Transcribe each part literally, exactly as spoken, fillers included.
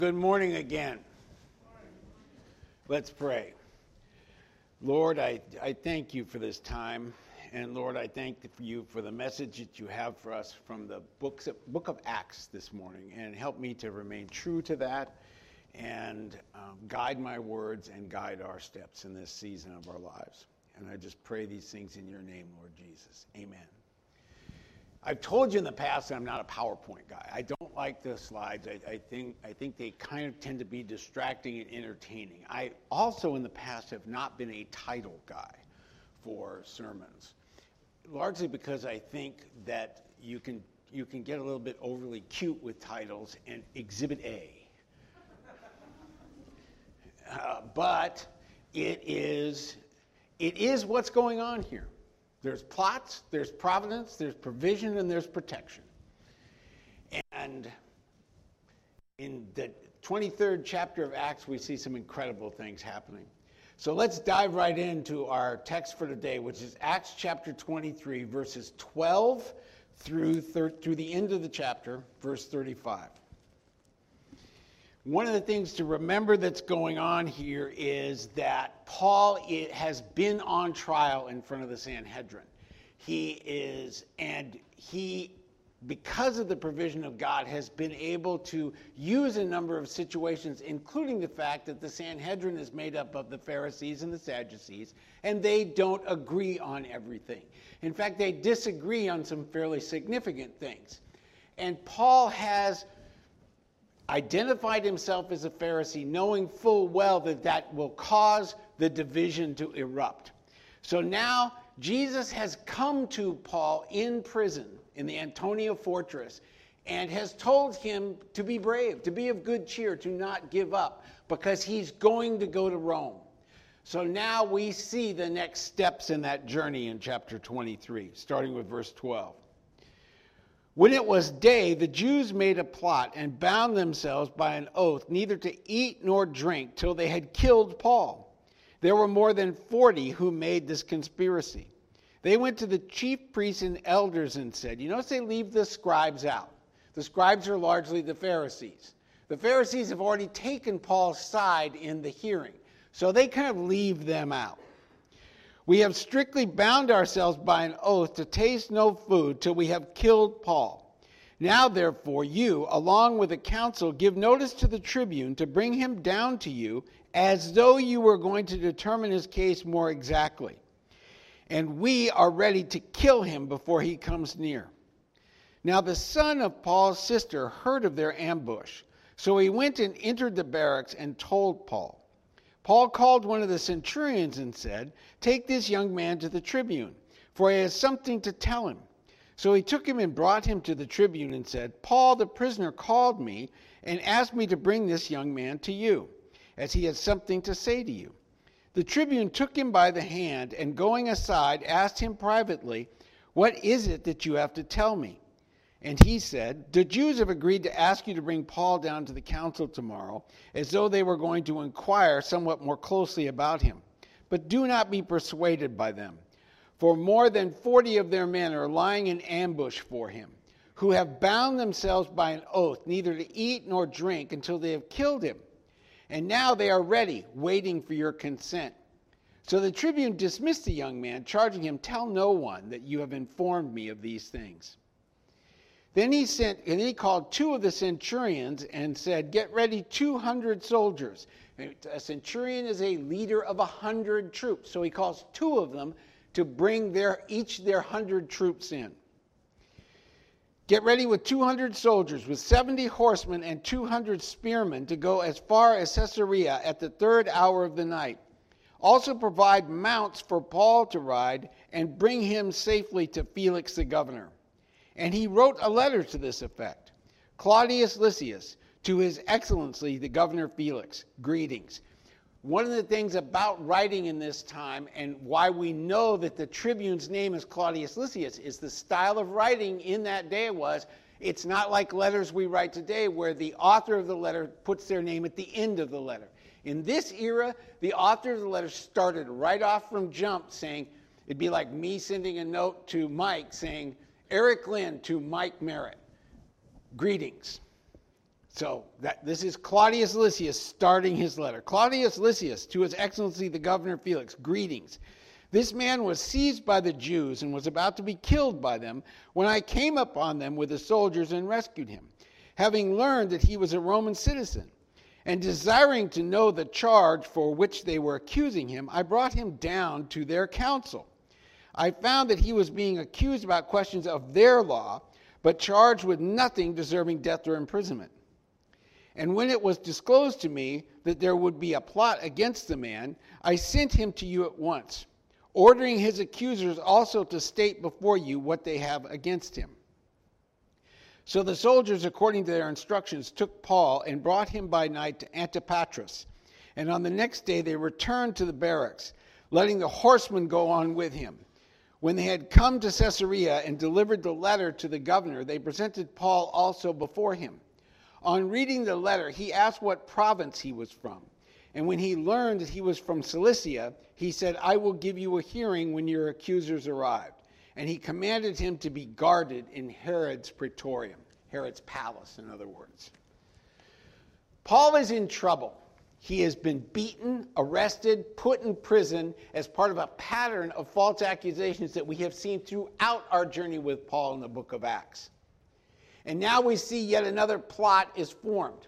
Good morning again. Let's pray. Lord, I, I thank you for this time. And Lord, I thank you for the message that you have for us from the books of, book of Acts this morning. And help me to remain true to that and um, guide my words and guide our steps in this season of our lives. And I just pray these things in your name, Lord Jesus. Amen. I've told you in the past that I'm not a PowerPoint guy. I don't like the slides. I, I think I think they kind of tend to be distracting and entertaining. I also in the past have not been a title guy for sermons, largely because I think that you can you can get a little bit overly cute with titles and Exhibit A. Uh, but it is it is what's going on here. There's plots, there's providence, there's provision, and there's protection. And in the twenty-third chapter of Acts, we see some incredible things happening. So let's dive right into our text for today, which is Acts chapter twenty-three, verses twelve through, thir- through the end of the chapter, verse thirty-five. One of the things to remember that's going on here is that Paul it has been on trial in front of the Sanhedrin. He is, and he, because of the provision of God, has been able to use a number of situations, including the fact that the Sanhedrin is made up of the Pharisees and the Sadducees, and they don't agree on everything. In fact, they disagree on some fairly significant things. And Paul has identified himself as a Pharisee, knowing full well that that will cause the division to erupt. So now Jesus has come to Paul in prison in the Antonia fortress and has told him to be brave, to be of good cheer, to not give up, because he's going to go to Rome. So now we see the next steps in that journey in chapter twenty-three, starting with verse twelve. When it was day, the Jews made a plot and bound themselves by an oath neither to eat nor drink till they had killed Paul. There were more than forty who made this conspiracy. They went to the chief priests and elders and said, you notice they leave the scribes out. The scribes are largely the Pharisees. The Pharisees have already taken Paul's side in the hearing, so they kind of leave them out. We have strictly bound ourselves by an oath to taste no food till we have killed Paul. Now, therefore, you, along with the council, give notice to the tribune to bring him down to you as though you were going to determine his case more exactly. And we are ready to kill him before he comes near. Now, the son of Paul's sister heard of their ambush, so he went and entered the barracks and told Paul. Paul called one of the centurions and said, take this young man to the tribune, for he has something to tell him. So he took him and brought him to the tribune and said, Paul the prisoner called me and asked me to bring this young man to you, as he has something to say to you. The tribune took him by the hand and going aside asked him privately, what is it that you have to tell me? And he said, the Jews have agreed to ask you to bring Paul down to the council tomorrow, as though they were going to inquire somewhat more closely about him. But do not be persuaded by them, for more than forty of their men are lying in ambush for him, who have bound themselves by an oath neither to eat nor drink until they have killed him. And now they are ready, waiting for your consent. So the tribune dismissed the young man, charging him, tell no one that you have informed me of these things. Then he sent, and he called two of the centurions and said, get ready two hundred soldiers. A centurion is a leader of a hundred troops. So he calls two of them to bring their each their hundred troops in. Get ready with two hundred soldiers, with seventy horsemen and two hundred spearmen to go as far as Caesarea at the third hour of the night. Also provide mounts for Paul to ride and bring him safely to Felix the governor. And he wrote a letter to this effect. Claudius Lysias, to his excellency, the governor Felix, greetings. One of the things about writing in this time and why we know that the tribune's name is Claudius Lysias is the style of writing in that day was, it's not like letters we write today where the author of the letter puts their name at the end of the letter. In this era, the author of the letter started right off from jump saying, it'd be like me sending a note to Mike saying, Eric Lynn to Mike Merritt, greetings. So that, this is Claudius Lysias starting his letter. Claudius Lysias, to His Excellency the Governor Felix, greetings. This man was seized by the Jews and was about to be killed by them when I came upon them with the soldiers and rescued him, having learned that he was a Roman citizen. And desiring to know the charge for which they were accusing him, I brought him down to their council. I found that he was being accused about questions of their law, but charged with nothing deserving death or imprisonment. And when it was disclosed to me that there would be a plot against the man, I sent him to you at once, ordering his accusers also to state before you what they have against him. So the soldiers, according to their instructions, took Paul and brought him by night to Antipatris. And on the next day they returned to the barracks, letting the horsemen go on with him. When they had come to Caesarea and delivered the letter to the governor, they presented Paul also before him. On reading the letter, he asked what province he was from. And when he learned that he was from Cilicia, he said, I will give you a hearing when your accusers arrived. And he commanded him to be guarded in Herod's praetorium, Herod's palace, in other words. Paul is in trouble. He has been beaten, arrested, put in prison as part of a pattern of false accusations that we have seen throughout our journey with Paul in the book of Acts. And now we see yet another plot is formed.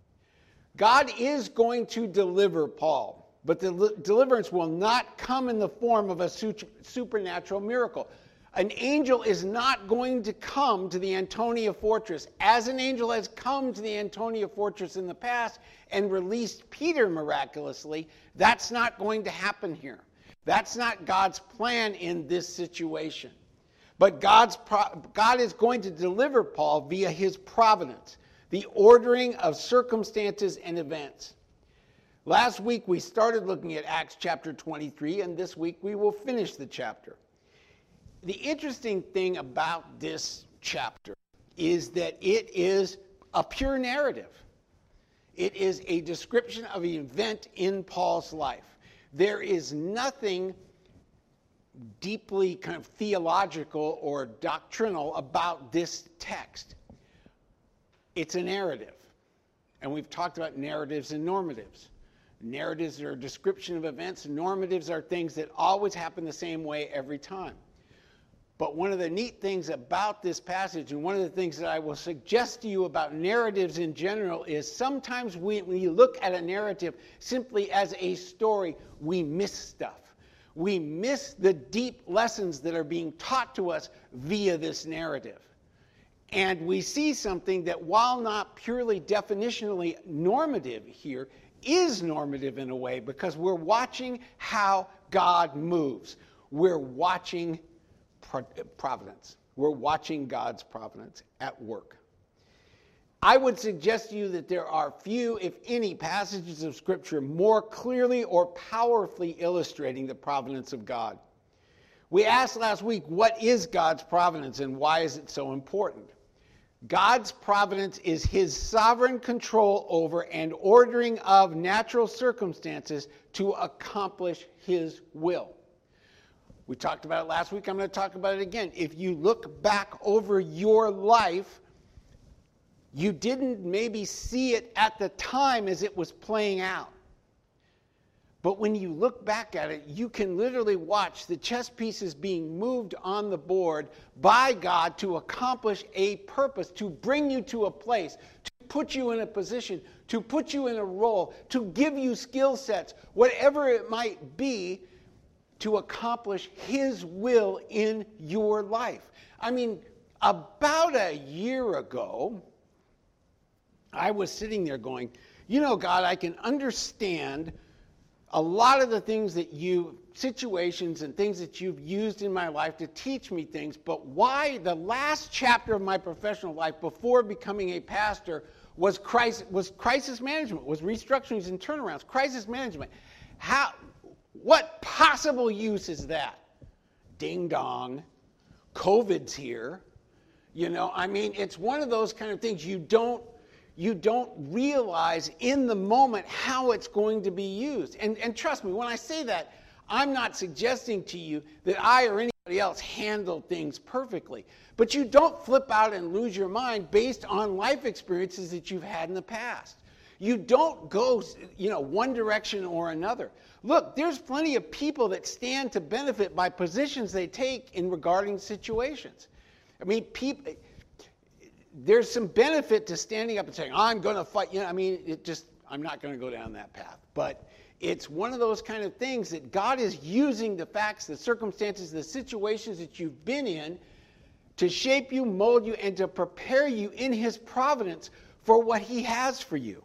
God is going to deliver Paul, but the deliverance will not come in the form of a supernatural miracle. An angel is not going to come to the Antonia fortress, as an angel has come to the Antonia fortress in the past and released Peter miraculously. That's not going to happen here. That's not God's plan in this situation. But God's God is going to deliver Paul via his providence, the ordering of circumstances and events. Last week we started looking at Acts chapter twenty-three, and this week we will finish the chapter. The interesting thing about this chapter is that it is a pure narrative. It is a description of an event in Paul's life. There is nothing deeply kind of theological or doctrinal about this text. It's a narrative. And we've talked about narratives and normatives. Narratives are a description of events. Normatives are things that always happen the same way every time. But one of the neat things about this passage, and one of the things that I will suggest to you about narratives in general, is sometimes we, when you look at a narrative simply as a story, we miss stuff. We miss the deep lessons that are being taught to us via this narrative. And we see something that, while not purely definitionally normative here, is normative in a way, because we're watching how God moves. We're watching providence. We're watching God's providence at work. I would suggest to you that there are few, if any, passages of Scripture more clearly or powerfully illustrating the providence of God. We asked last week, what is God's providence and why is it so important? God's providence is his sovereign control over and ordering of natural circumstances to accomplish his will. We talked about it last week. I'm going to talk about it again. If you look back over your life, you didn't maybe see it at the time as it was playing out. But when you look back at it, you can literally watch the chess pieces being moved on the board by God to accomplish a purpose, to bring you to a place, to put you in a position, to put you in a role, to give you skill sets, whatever it might be, to accomplish his will in your life. I mean, about a year ago, I was sitting there going, you know, God, I can understand a lot of the things that you, situations and things that you've used in my life to teach me things, but why the last chapter of my professional life before becoming a pastor was crisis, was crisis management, was restructurings and turnarounds, crisis management. How, what possible use is that? Ding dong. COVID's here. You know, I mean, it's one of those kind of things you don't You don't realize in the moment how it's going to be used. And, and trust me, when I say that, I'm not suggesting to you that I or any else handle things perfectly. But you don't flip out and lose your mind based on life experiences that you've had in the past. You don't go, you know, one direction or another. Look, there's plenty of people that stand to benefit by positions they take in regarding situations. I mean, people, there's some benefit to standing up and saying, I'm going to fight. You know, I mean, it just, I'm not going to go down that path. But it's one of those kind of things that God is using the facts, the circumstances, the situations that you've been in to shape you, mold you, and to prepare you in his providence for what he has for you.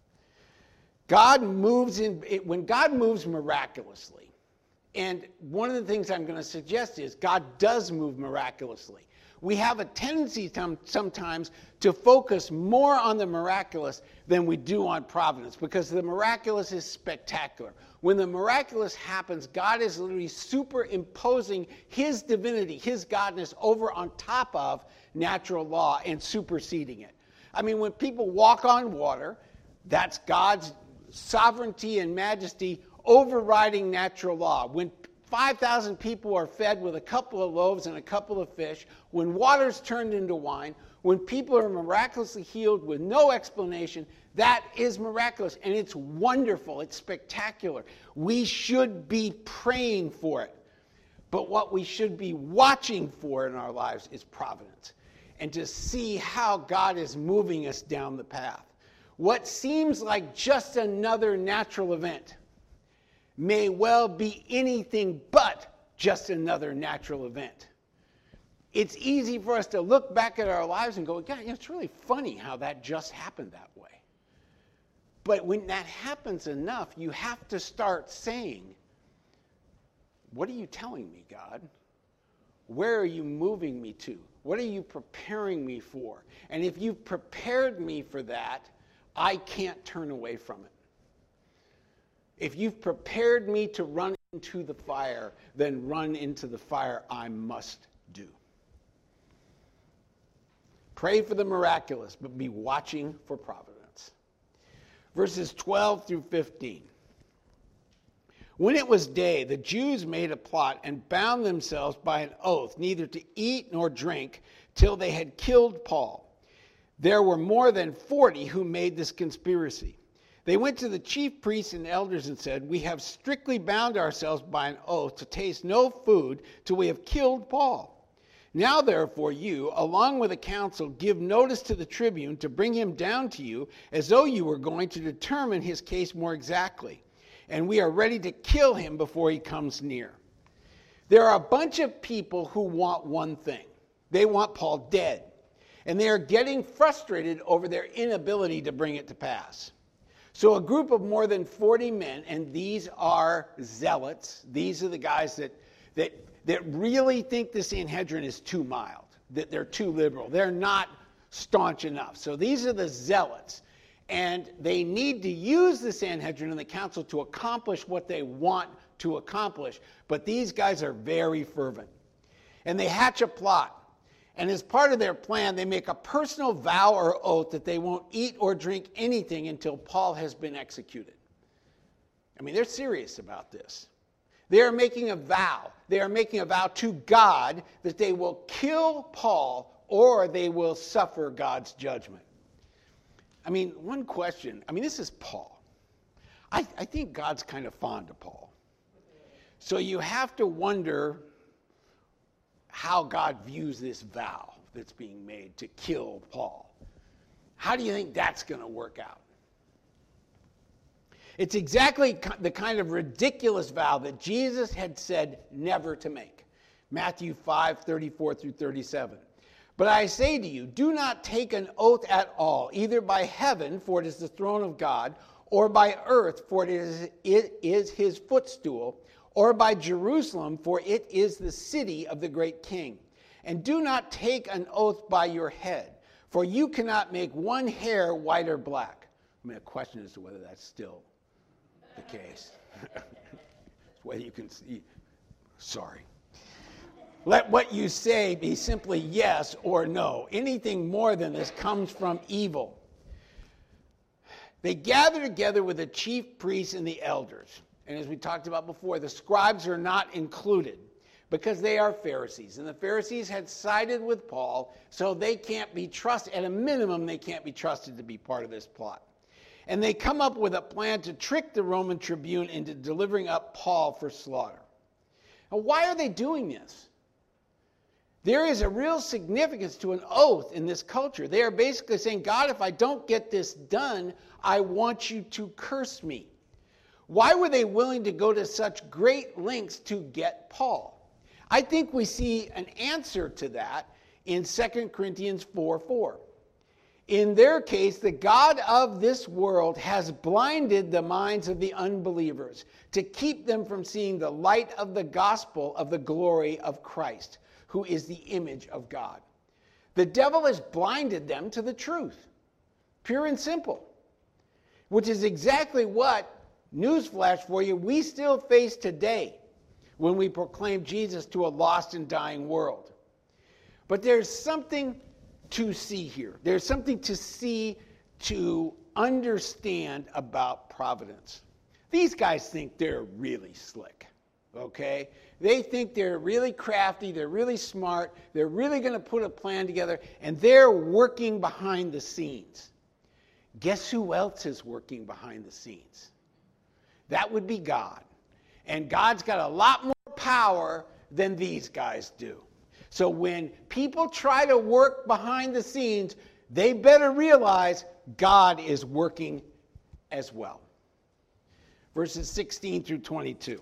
God moves in, when God moves miraculously, and one of the things I'm going to suggest is God does move miraculously. We have a tendency sometimes to focus more on the miraculous than we do on providence, because the miraculous is spectacular. When the miraculous happens, God is literally superimposing his divinity, his godness over on top of natural law and superseding it. I mean, when people walk on water, that's God's sovereignty and majesty overriding natural law. When five thousand people are fed with a couple of loaves and a couple of fish, when water's turned into wine, when people are miraculously healed with no explanation, that is miraculous, and it's wonderful, it's spectacular. We should be praying for it. But what we should be watching for in our lives is providence, and to see how God is moving us down the path. What seems like just another natural event may well be anything but just another natural event. It's easy for us to look back at our lives and go, God, it's really funny how that just happened that way. But when that happens enough, you have to start saying, what are you telling me, God? Where are you moving me to? What are you preparing me for? And if you've prepared me for that, I can't turn away from it. If you've prepared me to run into the fire, then run into the fire I must do. Pray for the miraculous, but be watching for providence. Verses twelve through fifteen. When it was day, the Jews made a plot and bound themselves by an oath neither to eat nor drink till they had killed Paul. There were more than forty who made this conspiracy. They went to the chief priests and elders and said, we have strictly bound ourselves by an oath to taste no food till we have killed Paul. Now, therefore, you, along with the council, give notice to the tribune to bring him down to you, as though you were going to determine his case more exactly. And we are ready to kill him before he comes near. There are a bunch of people who want one thing. They want Paul dead. And they are getting frustrated over their inability to bring it to pass. So a group of more than forty men, and these are zealots. These are the guys that, that, that really think the Sanhedrin is too mild, that they're too liberal. They're not staunch enough. So these are the zealots. And they need to use the Sanhedrin and the council to accomplish what they want to accomplish. But these guys are very fervent. And they hatch a plot. And as part of their plan, they make a personal vow or oath that they won't eat or drink anything until Paul has been executed. I mean, they're serious about this. They are making a vow. They are making a vow to God that they will kill Paul or they will suffer God's judgment. I mean, one question. I mean, this is Paul. I, I think God's kind of fond of Paul. So you have to wonder how God views this vow that's being made to kill Paul. How do you think that's going to work out? It's exactly the kind of ridiculous vow that Jesus had said never to make. Matthew five, thirty-four through thirty-seven. But I say to you, do not take an oath at all, either by heaven, for it is the throne of God, or by earth, for it is, it is his footstool, or by Jerusalem, for it is the city of the great king. And do not take an oath by your head, for you cannot make one hair white or black. I mean, a question as to whether that's still the case. Whether you can see. Sorry. Let what you say be simply yes or no. Anything more than this comes from evil. They gather together with the chief priests and the elders. And as we talked about before, the scribes are not included. because they are Pharisees. And the Pharisees had sided with Paul, so they can't be trusted. At a minimum, they can't be trusted to be part of this plot. And they come up with a plan to trick the Roman tribune into delivering up Paul for slaughter. Now, why are they doing this? There is a real significance to an oath in this culture. They are basically saying, God, if I don't get this done, I want you to curse me. Why were they willing to go to such great lengths to get Paul? I think we see an answer to that in Second Corinthians four four. In their case, the God of this world has blinded the minds of the unbelievers to keep them from seeing the light of the gospel of the glory of Christ, who is the image of God. The devil has blinded them to the truth, pure and simple, which is exactly what, newsflash for you, we still face today when we proclaim Jesus to a lost and dying world. But there's something to see here. There's something to see, to understand about providence. These guys think they're really slick, okay? They think they're really crafty, they're really smart, they're really going to put a plan together, and they're working behind the scenes. Guess who else is working behind the scenes? That would be God. And God's got a lot more power than these guys do. So when people try to work behind the scenes, they better realize God is working as well. Verses sixteen through twenty-two.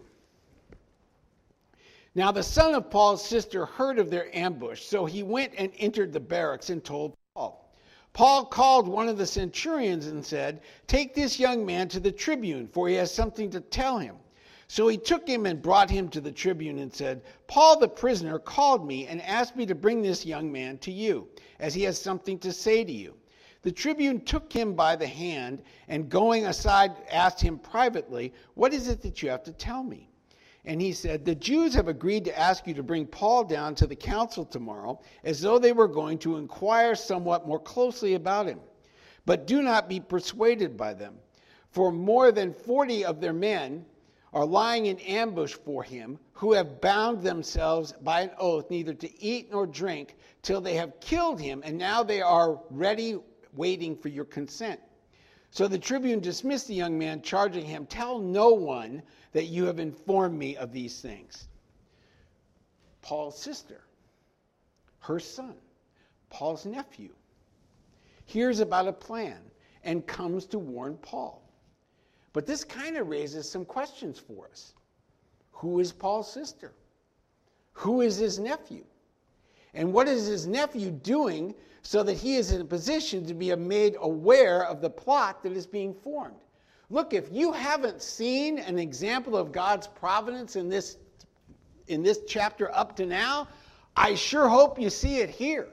Now the son of Paul's sister heard of their ambush, so he went and entered the barracks and told Paul. Paul called one of the centurions and said, "Take this young man to the tribune, for he has something to tell him." So he took him and brought him to the tribune and said, "Paul the prisoner called me and asked me to bring this young man to you, as he has something to say to you." The tribune took him by the hand and going aside asked him privately, "What is it that you have to tell me?" And he said, "The Jews have agreed to ask you to bring Paul down to the council tomorrow, as though they were going to inquire somewhat more closely about him. But do not be persuaded by them, for more than forty of their men are lying in ambush for him, who have bound themselves by an oath neither to eat nor drink till they have killed him, and now they are ready waiting for your consent." So the tribune dismissed the young man, charging him, "Tell no one that you have informed me of these things." Paul's sister, her son, Paul's nephew, hears about a plan and comes to warn Paul. But this kind of raises some questions for us. Who is Paul's sister? Who is his nephew? And what is his nephew doing so that he is in a position to be made aware of the plot that is being formed? Look, if you haven't seen an example of God's providence in this, in this chapter up to now, I sure hope you see it here.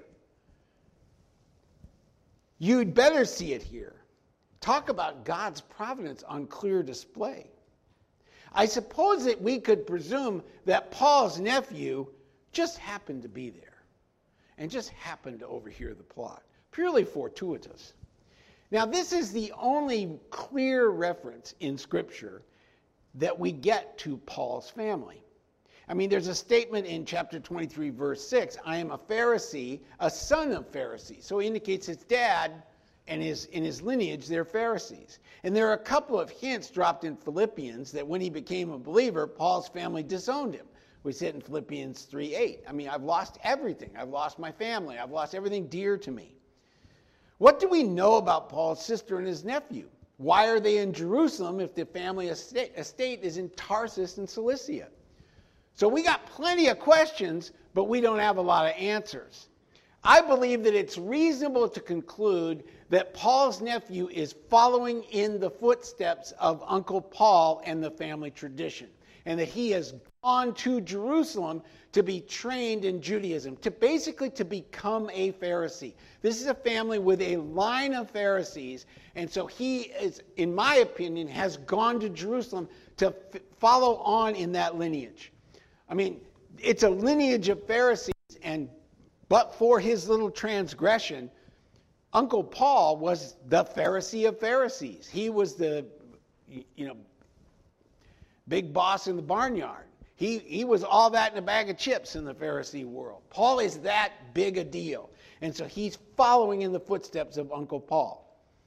You'd better see it here. Talk about God's providence on clear display. I suppose that we could presume that Paul's nephew just happened to be there and just happened to overhear the plot. Purely fortuitous. Now, this is the only clear reference in Scripture that we get to Paul's family. I mean, there's a statement in chapter twenty-three, verse six, "I am a Pharisee, a son of Pharisees." So he indicates his dad and his, in his lineage, they're Pharisees. And there are a couple of hints dropped in Philippians that when he became a believer, Paul's family disowned him. We see it in Philippians three eight. I mean, I've lost everything. I've lost my family. I've lost everything dear to me. What do we know about Paul's sister and his nephew? Why are they in Jerusalem if the family estate, estate is in Tarsus in Cilicia? So we got plenty of questions, but we don't have a lot of answers. I believe that it's reasonable to conclude that Paul's nephew is following in the footsteps of Uncle Paul and the family tradition, and that he has gone to Jerusalem to be trained in Judaism, to basically to become a Pharisee. This is a family with a line of Pharisees, and so he is, in my opinion, has gone to Jerusalem to f- follow on in that lineage. I mean, it's a lineage of Pharisees, and but for his little transgression, Uncle Paul was the Pharisee of Pharisees. He was the, you know, big boss in the barnyard. He, he was all that in a bag of chips in the Pharisee world. Paul is that big a deal. And so he's following in the footsteps of Uncle Paul.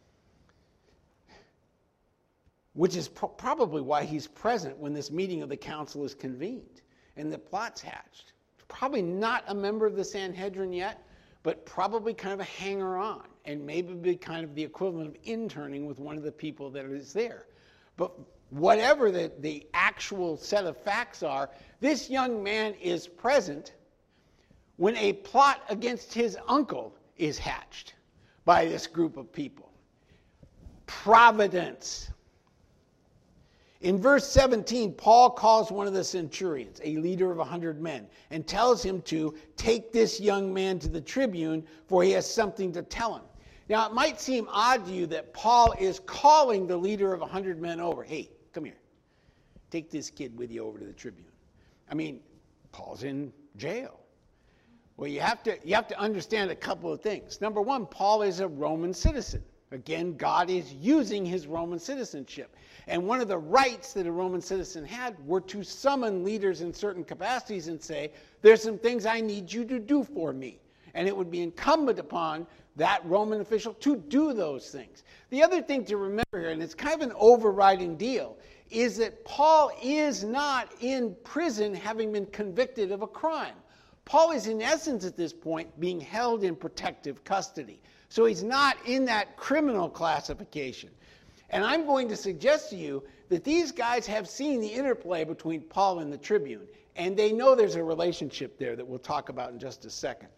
Which is pro- probably why he's present when this meeting of the council is convened and the plot's hatched. Probably not a member of the Sanhedrin yet, but probably kind of a hanger-on, and maybe be kind of the equivalent of interning with one of the people that is there. But whatever the, the actual set of facts are, this young man is present when a plot against his uncle is hatched by this group of people. Providence. In verse seventeen, Paul calls one of the centurions, a leader of a hundred men, and tells him to take this young man to the tribune, for he has something to tell him. Now, it might seem odd to you that Paul is calling the leader of a hundred men over. Hey, come here. Take this kid with you over to the tribune. I mean, Paul's in jail. Well, you have to, you have to understand a couple of things. Number one, Paul is a Roman citizen. Again, God is using his Roman citizenship. And one of the rights that a Roman citizen had were to summon leaders in certain capacities and say, there's some things I need you to do for me. And it would be incumbent upon that Roman official to do those things. The other thing to remember here, and it's kind of an overriding deal, is that Paul is not in prison having been convicted of a crime. Paul is in essence at this point being held in protective custody. So he's not in that criminal classification. And I'm going to suggest to you that these guys have seen the interplay between Paul and the tribune, and they know there's a relationship there that we'll talk about in just a second.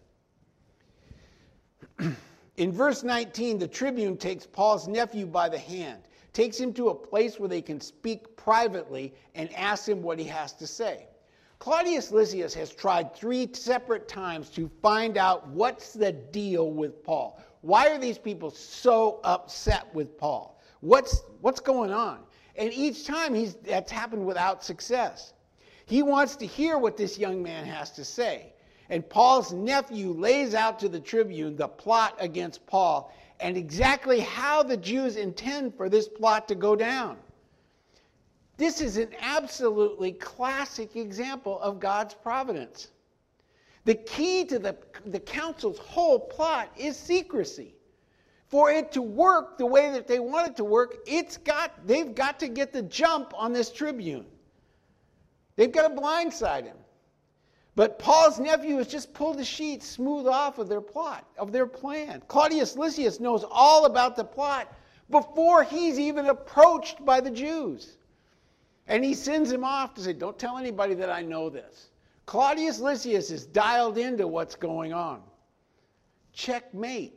In verse nineteen, the tribune takes Paul's nephew by the hand, takes him to a place where they can speak privately, and asks him what he has to say. Claudius Lysias has tried three separate times to find out what's the deal with Paul. Why are these people so upset with Paul? What's, what's going on? And each time he's, that's happened without success. He wants to hear what this young man has to say. And Paul's nephew lays out to the tribune the plot against Paul and exactly how the Jews intend for this plot to go down. This is an absolutely classic example of God's providence. The key to the, the council's whole plot is secrecy. For it to work the way that they want it to work, it's got, they've got to get the jump on this tribune. They've got to blindside him. But Paul's nephew has just pulled the sheet smooth off of their plot, of their plan. Claudius Lysias knows all about the plot before he's even approached by the Jews. And he sends him off to say, don't tell anybody that I know this. Claudius Lysias is dialed into what's going on. Checkmate.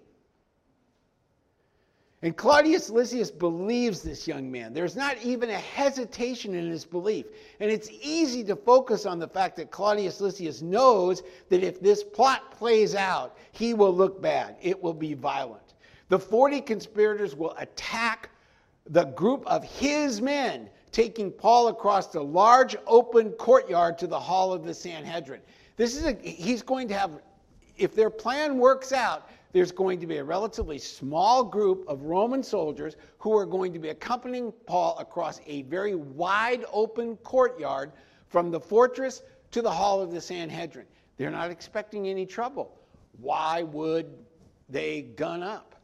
And Claudius Lysias believes this young man. There's not even a hesitation in his belief. And it's easy to focus on the fact that Claudius Lysias knows that if this plot plays out, he will look bad. It will be violent. The forty conspirators will attack the group of his men, taking Paul across the large open courtyard to the hall of the Sanhedrin. This is a, he's going to have, if their plan works out, there's going to be a relatively small group of Roman soldiers who are going to be accompanying Paul across a very wide open courtyard from the fortress to the hall of the Sanhedrin. They're not expecting any trouble. Why would they gun up?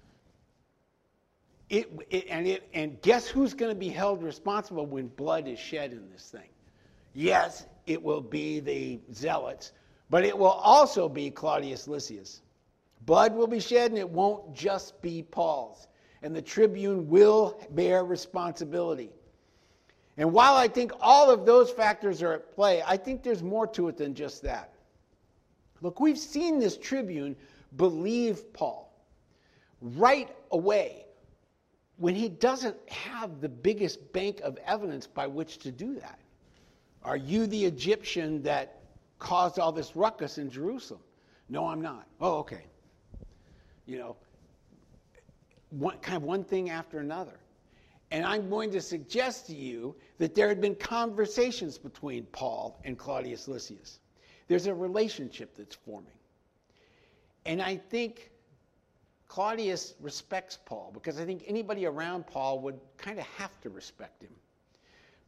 It, it, and, it, and guess who's going to be held responsible when blood is shed in this thing? Yes, it will be the zealots, but it will also be Claudius Lysias. Blood will be shed, and it won't just be Paul's. And the tribune will bear responsibility. And while I think all of those factors are at play, I think there's more to it than just that. Look, we've seen this tribune believe Paul right away when he doesn't have the biggest bank of evidence by which to do that. Are you the Egyptian that caused all this ruckus in Jerusalem? No, I'm not. Oh, okay. You know, one, kind of one thing after another. And I'm going to suggest to you that there had been conversations between Paul and Claudius Lysias. There's a relationship that's forming. And I think Claudius respects Paul because I think anybody around Paul would kind of have to respect him.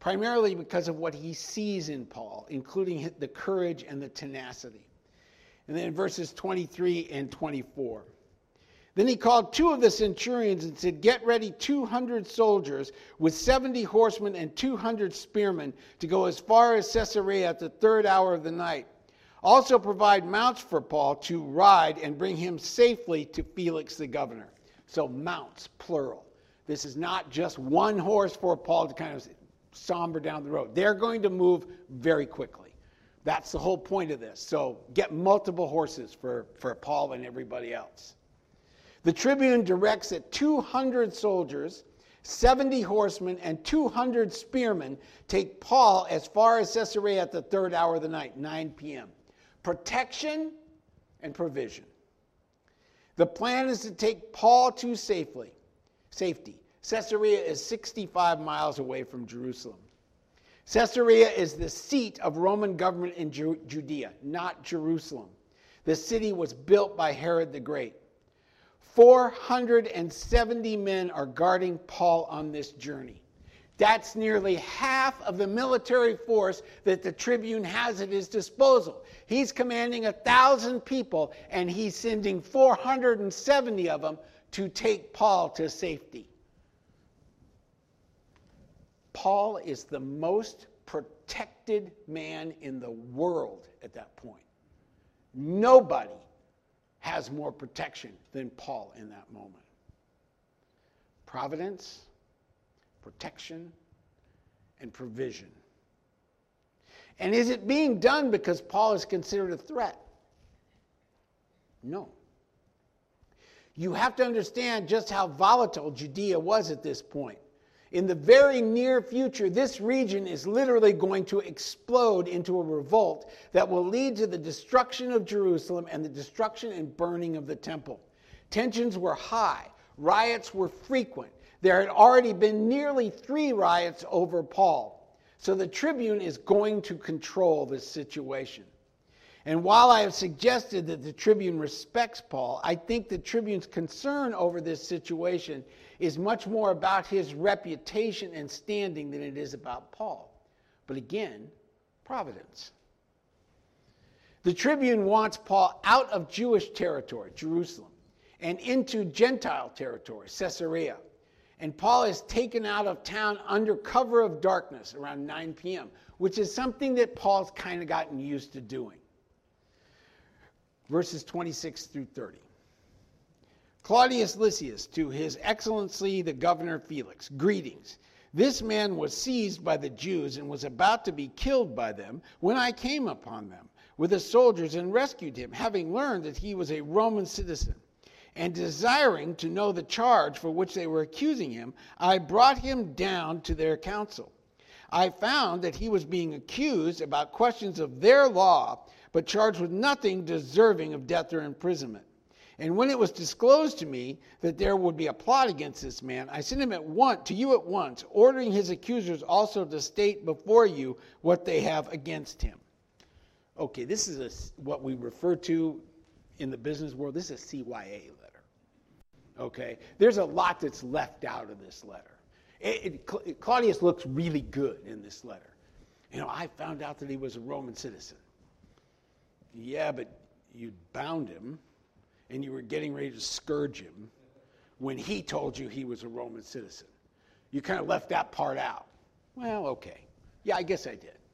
primarily because of what he sees in Paul, including the courage and the tenacity. And then in verses twenty-three and twenty-four. Then he called two of the centurions and said, "Get ready two hundred soldiers with seventy horsemen and two hundred spearmen to go as far as Caesarea at the third hour of the night. Also provide mounts for Paul to ride and bring him safely to Felix the governor." So mounts, plural. This is not just one horse for Paul to kind of somber down the road. They're going to move very quickly. That's the whole point of this. So get multiple horses for, for Paul and everybody else. The tribune directs that two hundred soldiers, seventy horsemen, and two hundred spearmen take Paul as far as Caesarea at the third hour of the night, nine p.m. Protection and provision. The plan is to take Paul to safely, safety. Caesarea is sixty-five miles away from Jerusalem. Caesarea is the seat of Roman government in Ju- Judea, not Jerusalem. The city was built by Herod the Great. four hundred seventy men are guarding Paul on this journey. That's nearly half of the military force that the tribune has at his disposal. He's commanding a thousand people, and he's sending four hundred seventy of them to take Paul to safety. Paul is the most protected man in the world at that point. Nobody has more protection than Paul in that moment. Providence, protection, and provision. And is it being done because Paul is considered a threat? No. You have to understand just how volatile Judea was at this point. In the very near future, this region is literally going to explode into a revolt that will lead to the destruction of Jerusalem and the destruction and burning of the temple. Tensions were high. Riots were frequent. There had already been nearly three riots over Paul. So the tribune is going to control this situation. And while I have suggested that the tribune respects Paul, I think the tribune's concern over this situation is much more about his reputation and standing than it is about Paul. But again, providence. The tribune wants Paul out of Jewish territory, Jerusalem, and into Gentile territory, Caesarea. And Paul is taken out of town under cover of darkness around nine p.m., which is something that Paul's kind of gotten used to doing. Verses twenty-six through thirty. Claudius Lysias, to his excellency the governor Felix, greetings. This man was seized by the Jews and was about to be killed by them when I came upon them with the soldiers and rescued him, having learned that he was a Roman citizen. And desiring to know the charge for which they were accusing him, I brought him down to their council. I found that he was being accused about questions of their law, but charged with nothing deserving of death or imprisonment. And when it was disclosed to me that there would be a plot against this man, I sent him at once to you at once, ordering his accusers also to state before you what they have against him. Okay, this is a, what we refer to in the business world. This is a C Y A letter. Okay, there's a lot that's left out of this letter. It, it, Claudius looks really good in this letter. You know, I found out that he was a Roman citizen. Yeah, but you bound him. And you were getting ready to scourge him when he told you he was a Roman citizen. You kind of left that part out. Well, okay. Yeah, I guess I did.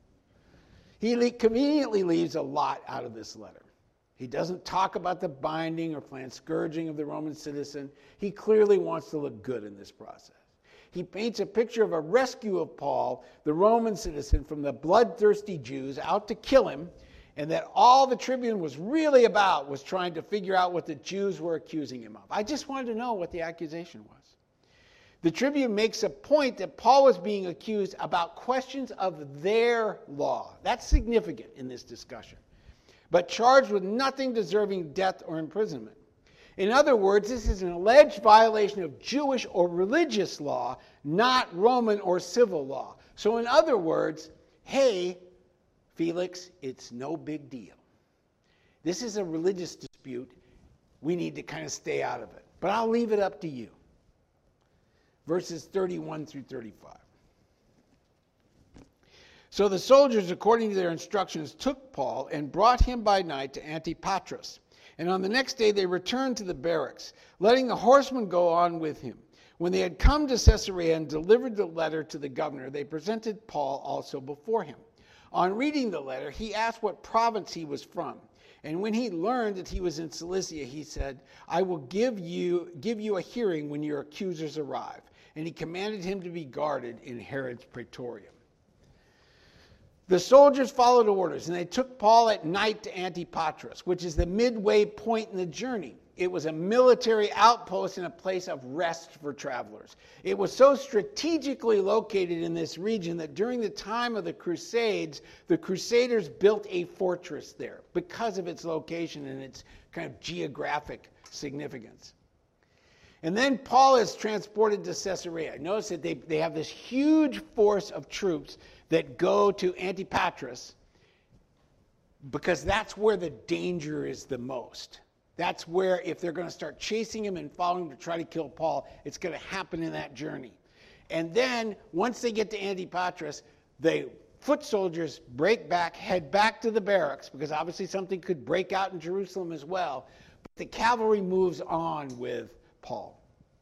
He le- conveniently leaves a lot out of this letter. He doesn't talk about the binding or planned scourging of the Roman citizen. He clearly wants to look good in this process. He paints a picture of a rescue of Paul, the Roman citizen, from the bloodthirsty Jews out to kill him, and that all the tribune was really about was trying to figure out what the Jews were accusing him of. I just wanted to know what the accusation was. The tribune makes a point that Paul was being accused about questions of their law. That's significant in this discussion. But charged with nothing deserving death or imprisonment. In other words, this is an alleged violation of Jewish or religious law, not Roman or civil law. So in other words, hey, Felix, it's no big deal. This is a religious dispute. We need to kind of stay out of it. But I'll leave it up to you. Verses thirty-one through thirty-five. So the soldiers, according to their instructions, took Paul and brought him by night to Antipatris. And on the next day they returned to the barracks, letting the horsemen go on with him. When they had come to Caesarea and delivered the letter to the governor, they presented Paul also before him. On reading the letter, he asked what province he was from. And when he learned that he was in Cilicia, he said, I will give you, give you a hearing when your accusers arrive. And he commanded him to be guarded in Herod's praetorium. The soldiers followed orders, and they took Paul at night to Antipatris, which is the midway point in the journey. It was a military outpost and a place of rest for travelers. It was so strategically located in this region that during the time of the Crusades, the Crusaders built a fortress there because of its location and its kind of geographic significance. And then Paul is transported to Caesarea. Notice that they, they have this huge force of troops that go to Antipatris because that's where the danger is the most. That's where, if they're going to start chasing him and following him to try to kill Paul, it's going to happen in that journey. And then, once they get to Antipatris, the foot soldiers break back, head back to the barracks, because obviously something could break out in Jerusalem as well. But the cavalry moves on with Paul.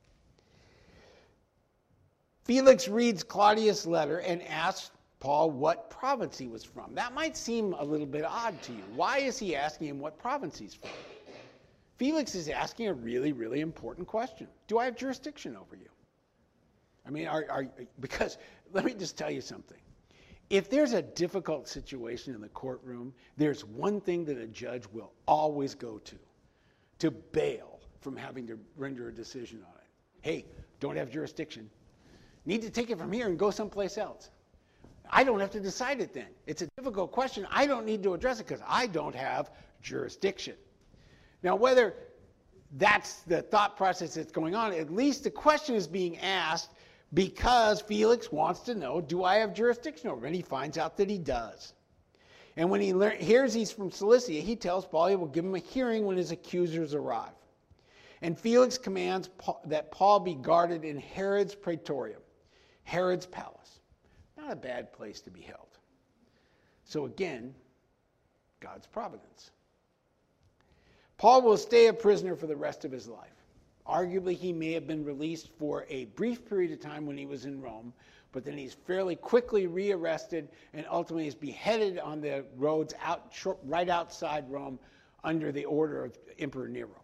Felix reads Claudius' letter and asks Paul what province he was from. That might seem a little bit odd to you. Why is he asking him what province he's from? Felix is asking a really, really important question. Do I have jurisdiction over you? I mean, are, are, because let me just tell you something. If there's a difficult situation in the courtroom, there's one thing that a judge will always go to, to bail from having to render a decision on it. Hey, don't have jurisdiction. Need to take it from here and go someplace else. I don't have to decide it then. It's a difficult question. I don't need to address it because I don't have jurisdiction. Now, whether that's the thought process that's going on, at least the question is being asked because Felix wants to know, do I have jurisdiction over him? And he finds out that he does. And when he lear- hears he's from Cilicia, he tells Paul he will give him a hearing when his accusers arrive. And Felix commands Paul, that Paul be guarded in Herod's praetorium, Herod's palace. Not a bad place to be held. So again, God's providence. Paul will stay a prisoner for the rest of his life. Arguably, he may have been released for a brief period of time when he was in Rome, but then he's fairly quickly rearrested and ultimately is beheaded on the roads out, short, right outside Rome under the order of Emperor Nero.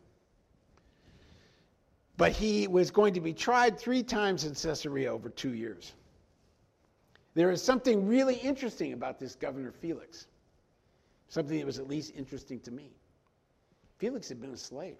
But he was going to be tried three times in Caesarea over two years. There is something really interesting about this Governor Felix, something that was at least interesting to me. Felix had been a slave.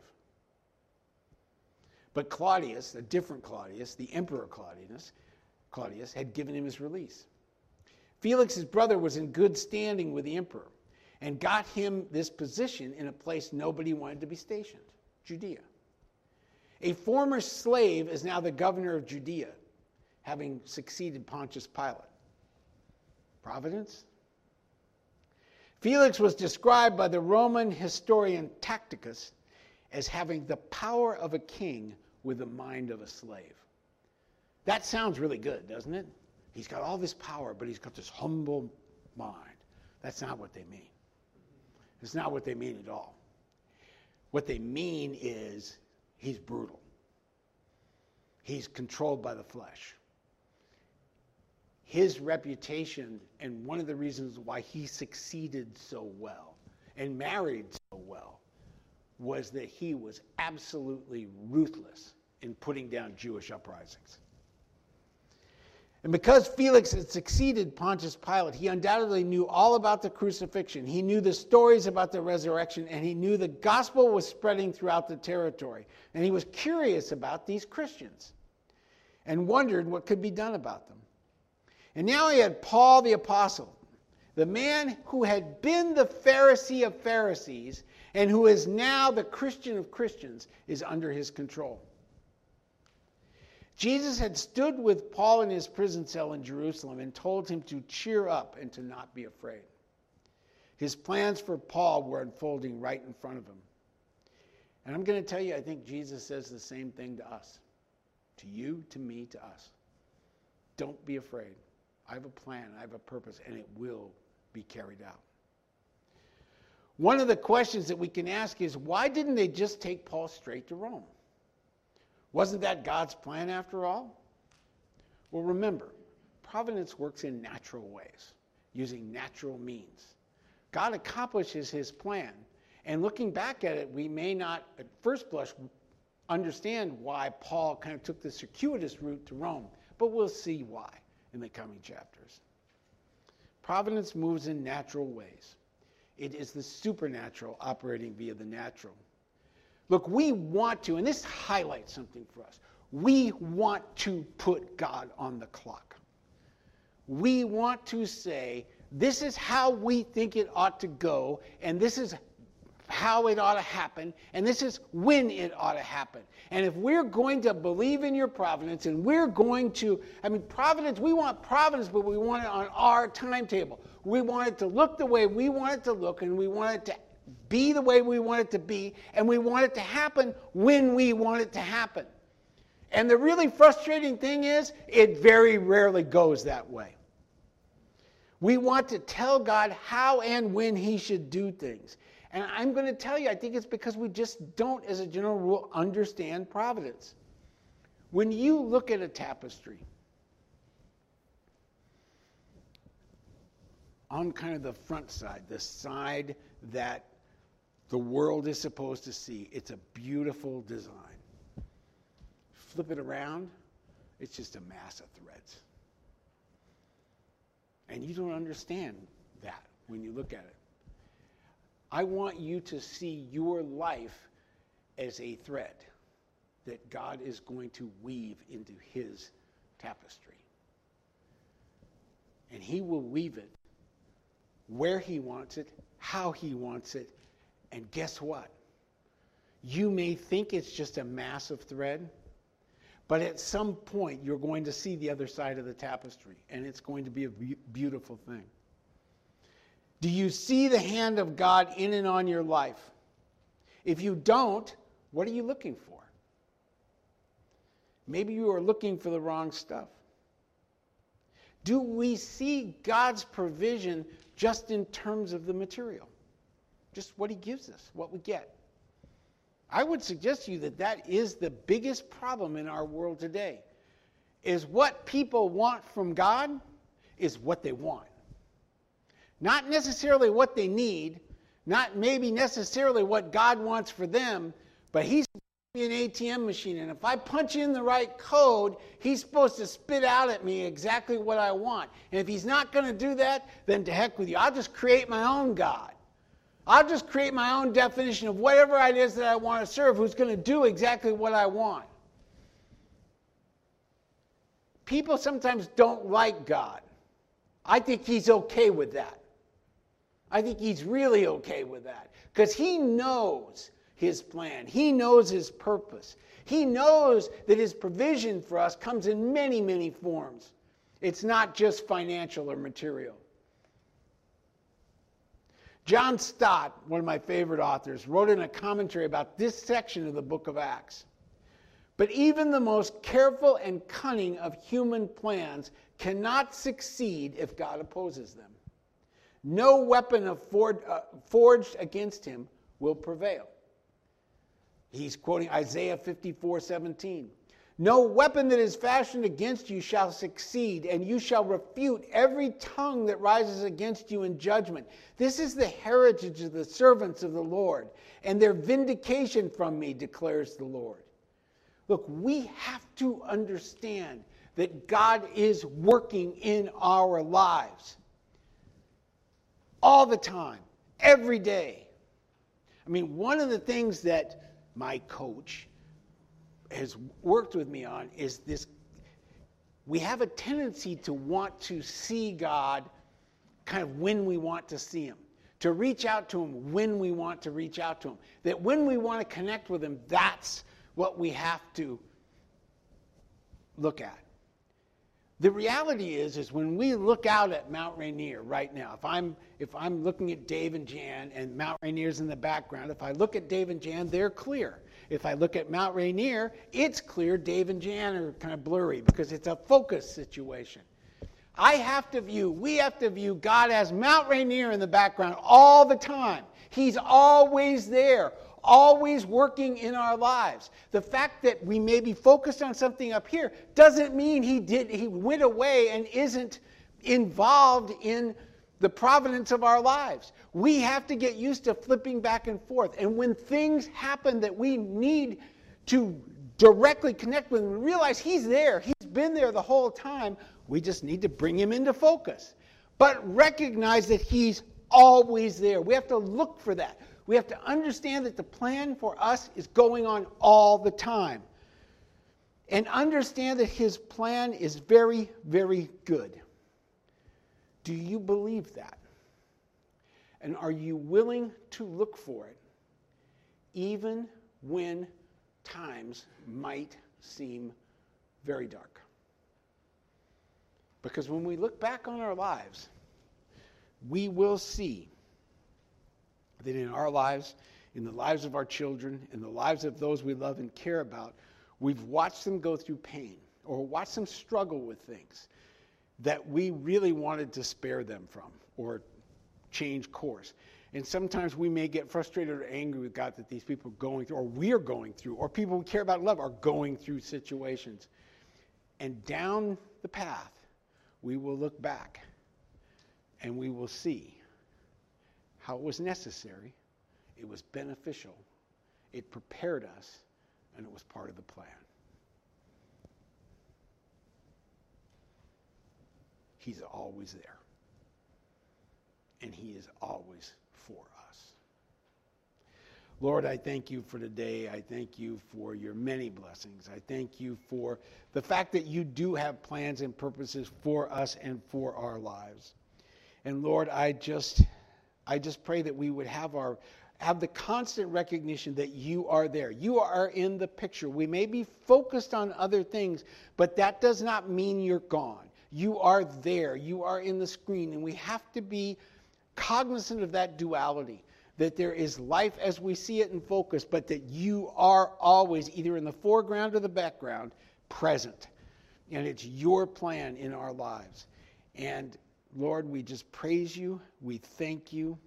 But Claudius, a different Claudius, the Emperor Claudius, Claudius had given him his release. Felix's brother was in good standing with the emperor and got him this position in a place nobody wanted to be stationed, Judea. A former slave is now the governor of Judea, having succeeded Pontius Pilate. Providence? Felix was described by the Roman historian Tacitus as having the power of a king with the mind of a slave. That sounds really good, doesn't it? He's got all this power, but he's got this humble mind. That's not what they mean. It's not what they mean at all. What they mean is he's brutal. He's controlled by the flesh. His reputation, and one of the reasons why he succeeded so well and married so well, was that he was absolutely ruthless in putting down Jewish uprisings. And because Felix had succeeded Pontius Pilate, he undoubtedly knew all about the crucifixion. He knew the stories about the resurrection, and he knew the gospel was spreading throughout the territory. And he was curious about these Christians and wondered what could be done about them. And now he had Paul the Apostle, the man who had been the Pharisee of Pharisees and who is now the Christian of Christians, is under his control. Jesus had stood with Paul in his prison cell in Jerusalem and told him to cheer up and to not be afraid. His plans for Paul were unfolding right in front of him. And I'm going to tell you, I think Jesus says the same thing to us. To you, to me, to us. Don't be afraid. I have a plan, I have a purpose, and it will be carried out. One of the questions that we can ask is, why didn't they just take Paul straight to Rome? Wasn't that God's plan after all? Well, remember, providence works in natural ways, using natural means. God accomplishes his plan. And looking back at it, we may not, at first blush, understand why Paul kind of took the circuitous route to Rome. But we'll see why in the coming chapters. Providence moves in natural ways. It is the supernatural operating via the natural. Look, we want to, and this highlights something for us, we want to put God on the clock. We want to say, this is how we think it ought to go, and this is how it ought to happen, and this is when it ought to happen. And if we're going to believe in your providence, and we're going to, I mean, providence, we want providence, but we want it on our timetable. We want it to look the way we want it to look, and we want it to be the way we want it to be, and we want it to happen when we want it to happen. And the really frustrating thing is, it very rarely goes that way. We want to tell God how and when he should do things. And I'm going to tell you, I think it's because we just don't, as a general rule, understand providence. When you look at a tapestry, on kind of the front side, the side that the world is supposed to see, it's a beautiful design. Flip it around, it's just a mass of threads. And you don't understand that when you look at it. I want you to see your life as a thread that God is going to weave into his tapestry. And he will weave it where he wants it, how he wants it, and guess what? You may think it's just a mass of thread, but at some point you're going to see the other side of the tapestry, and it's going to be a be- beautiful thing. Do you see the hand of God in and on your life? If you don't, what are you looking for? Maybe you are looking for the wrong stuff. Do we see God's provision just in terms of the material? Just what he gives us, what we get. I would suggest to you that that is the biggest problem in our world today, is what people want from God is what they want. Not necessarily what they need, not maybe necessarily what God wants for them, but he's an A T M machine, and if I punch in the right code, he's supposed to spit out at me exactly what I want. And if he's not going to do that, then to heck with you. I'll just create my own God. I'll just create my own definition of whatever it is that I want to serve, who's going to do exactly what I want. People sometimes don't like God. I think he's okay with that. I think he's really okay with that, because he knows his plan. He knows his purpose. He knows that his provision for us comes in many, many forms. It's not just financial or material. John Stott, one of my favorite authors, wrote in a commentary about this section of the book of Acts. But even the most careful and cunning of human plans cannot succeed if God opposes them. No weapon of for, uh, forged against him will prevail. He's quoting Isaiah fifty-four seventeen. No weapon that is fashioned against you shall succeed, and you shall refute every tongue that rises against you in judgment. This is the heritage of the servants of the Lord, and their vindication from me, declares the Lord. Look, we have to understand that God is working in our lives all the time, every day. I mean, one of the things that my coach has worked with me on is this. We have a tendency to want to see God kind of when we want to see him, to reach out to him when we want to reach out to him. That when we want to connect with him, that's what we have to look at. The reality is, is when we look out at Mount Rainier right now, if I'm if I'm looking at Dave and Jan and Mount Rainier's in the background, if I look at Dave and Jan, they're clear. If I look at Mount Rainier, it's clear Dave and Jan are kind of blurry because it's a focus situation. I have to view, we have to view God as Mount Rainier in the background all the time. He's always there, always working in our lives. The fact that we may be focused on something up here doesn't mean he did he went away and isn't involved in the providence of our lives. We have to get used to flipping back and forth. And when things happen that we need to directly connect with him, realize he's there. He's been there the whole time. We just need to bring him into focus. But recognize that he's always there. We have to look for that. We have to understand that the plan for us is going on all the time. And understand that his plan is very, very good. Do you believe that? And are you willing to look for it, even when times might seem very dark? Because when we look back on our lives, we will see that in our lives, in the lives of our children, in the lives of those we love and care about, we've watched them go through pain or watched them struggle with things that we really wanted to spare them from or change course. And sometimes we may get frustrated or angry with God that these people are going through, or we're going through, or people we care about and love are going through situations. And down the path, we will look back and we will see how it was necessary, it was beneficial, it prepared us, and it was part of the plan. He's always there. And he is always for us. Lord, I thank you for today. I thank you for your many blessings. I thank you for the fact that you do have plans and purposes for us and for our lives. And Lord, I just I just pray that we would have our have the constant recognition that you are there. You are in the picture. We may be focused on other things, but that does not mean you're gone. You are there. You are in the screen. And we have to be cognizant of that duality, that there is life as we see it in focus, but that you are always either in the foreground or the background, present. And it's your plan in our lives. And Lord, we just praise you. We thank you.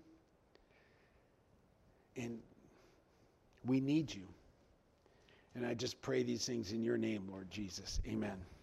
And we need you. And I just pray these things in your name, Lord Jesus. Amen.